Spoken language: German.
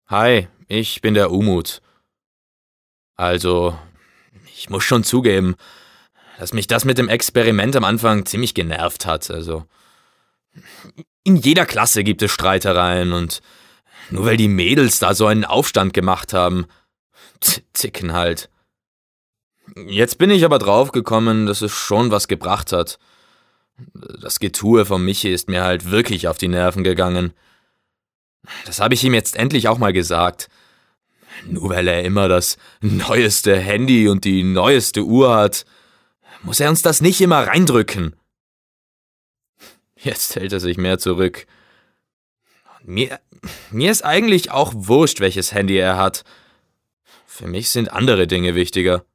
Hi, ich bin der Umut. Also, ich muss schon zugeben, dass mich das mit dem Experiment am Anfang ziemlich genervt hat. Also, in jeder Klasse gibt es Streitereien und nur weil die Mädels da so einen Aufstand gemacht haben, zicken halt. Jetzt bin ich aber draufgekommen, dass es schon was gebracht hat. Das Getue von Michi ist mir halt wirklich auf die Nerven gegangen. Das habe ich ihm jetzt endlich auch mal gesagt. Nur weil er immer das neueste Handy und die neueste Uhr hat, muss er uns das nicht immer reindrücken. Jetzt hält er sich mehr zurück. Mir, mir ist eigentlich auch wurscht, welches Handy er hat. Für mich sind andere Dinge wichtiger.